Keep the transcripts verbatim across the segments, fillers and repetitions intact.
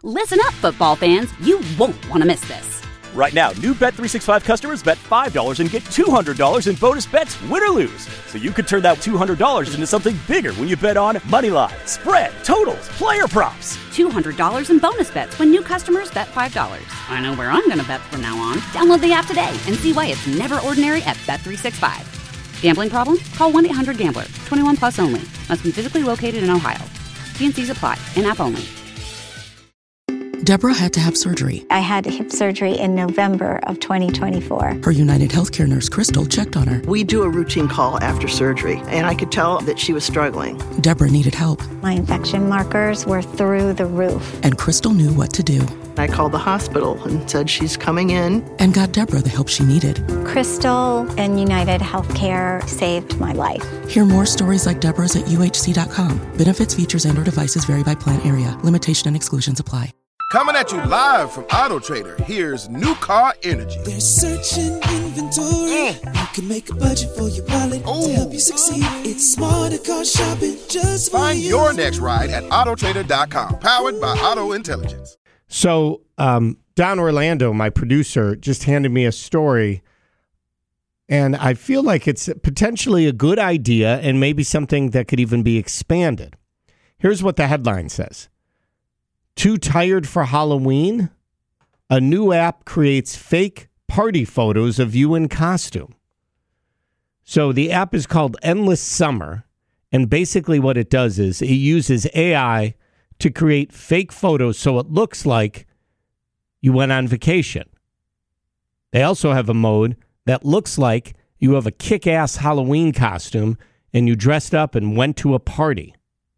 Listen up, football fans. You won't want to miss this. Right now, new Bet three sixty-five customers bet five dollars and get two hundred dollars in bonus bets, win or lose. So you could turn that two hundred dollars into something bigger when you bet on money line, spread, totals, player props. two hundred dollars in bonus bets when new customers bet five dollars. I know where I'm going to bet from now on. Download the app today and see why it's never ordinary at Bet three sixty-five. Gambling problem? Call one eight hundred gambler. twenty-one plus only. Must be physically located in Ohio. T and C's apply. In-app only. Deborah had to have surgery. I had hip surgery in November of twenty twenty-four. Her United Healthcare nurse, Crystal, checked on her. We do a routine call after surgery, and I could tell that she was struggling. Deborah needed help. My infection markers were through the roof. And Crystal knew what to do. I called the hospital and said she's coming in. And got Deborah the help she needed. Crystal and United Healthcare saved my life. Hear more stories like Deborah's at U H C dot com. Benefits, features, and or devices vary by plan area. Limitation and exclusions apply. Coming at you live from Auto Trader, here's New Car Energy. They're searching inventory. Mm. You can make a budget for your wallet Ooh. To help you succeed. It's smarter car shopping just for Find you. your next ride at auto trader dot com, powered by Auto Intelligence. So, um, Don Orlando, my producer, just handed me a story, and I feel like it's potentially a good idea and maybe something that could even be expanded. Here's what the headline says. Too tired for Halloween? A new app creates fake party photos of you in costume. So the app is called Endless Summer, and basically what it does is it uses A I to create fake photos so it looks like you went on vacation. They also have a mode that looks like you have a kick-ass Halloween costume and you dressed up and went to a party.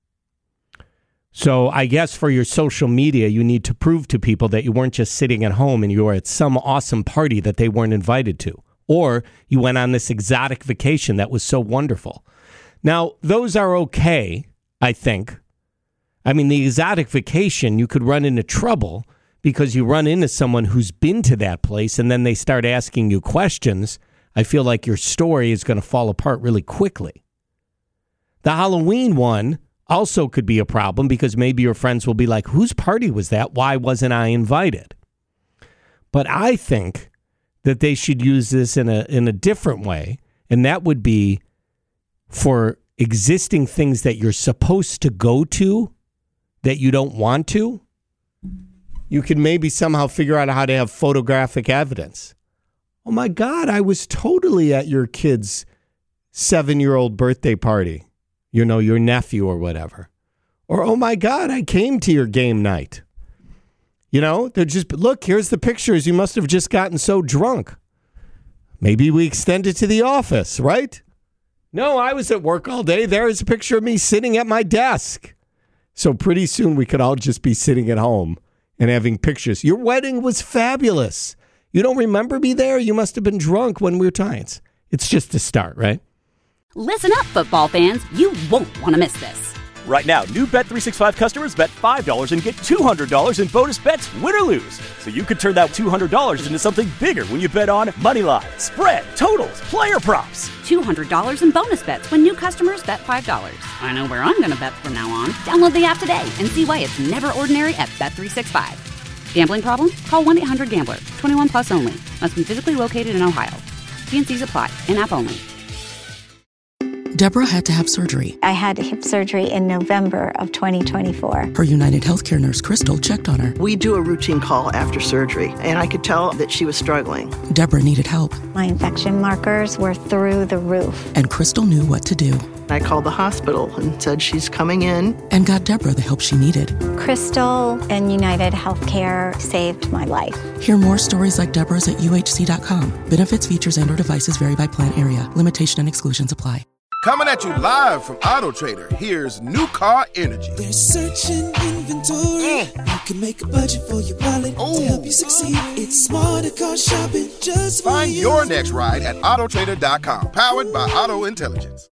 So I guess for your social media, you need to prove to people that you weren't just sitting at home and you were at some awesome party that they weren't invited to. Or you went on this exotic vacation that was so wonderful. Now, those are okay, I think. I mean, the exotic vacation, you could run into trouble because you run into someone who's been to that place and then they start asking you questions. I feel like your story is going to fall apart really quickly. The Halloween one also could be a problem because maybe your friends will be like, whose party was that? Why wasn't I invited? But I think that they should use this in a in a different way, and that would be for existing things that you're supposed to go to that you don't want to. You can maybe somehow figure out how to have photographic evidence. Oh my God, I was totally at your kid's seven-year-old birthday party. You know, your nephew or whatever. Or, oh my God, I came to your game night. You know, they're just, look, here's the pictures. You must have just gotten so drunk. Maybe we extend it to the office, right? No, I was at work all day. There is a picture of me sitting at my desk. So pretty soon we could all just be sitting at home and having pictures. Your wedding was fabulous. You don't remember me there? You must have been drunk when we were times. It's just a start, right? Listen up, football fans. You won't want to miss this. Right now, new Bet three sixty-five customers bet five dollars and get two hundred dollars in bonus bets, win or lose. So you could turn that two hundred dollars into something bigger when you bet on money line, spread, totals, player props. two hundred dollars in bonus bets when new customers bet five dollars. I know where I'm going to bet from now on. Download the app today and see why it's never ordinary at Bet three sixty-five. Gambling problem? Call one eight hundred gambler. twenty-one plus only. Must be physically located in Ohio. T and C's apply. In-app only. Deborah had to have surgery. I had hip surgery in November of twenty twenty-four. Her United Healthcare nurse, Crystal, checked on her. We do a routine call after surgery, and I could tell that she was struggling. Deborah needed help. My infection markers were through the roof. And Crystal knew what to do. I called the hospital and said she's coming in. And got Deborah the help she needed. Crystal and United Healthcare saved my life. Hear more stories like Deborah's at U H C dot com. Benefits, features, and or devices vary by plan area. Limitation and exclusions apply. Coming at you live from Auto Trader, here's New Car Energy. They're searching inventory. Mm. You can make a budget for your wallet Ooh. To help you succeed. It's smarter car shopping just for Find you. your next ride at auto trader dot com, powered by Auto Intelligence.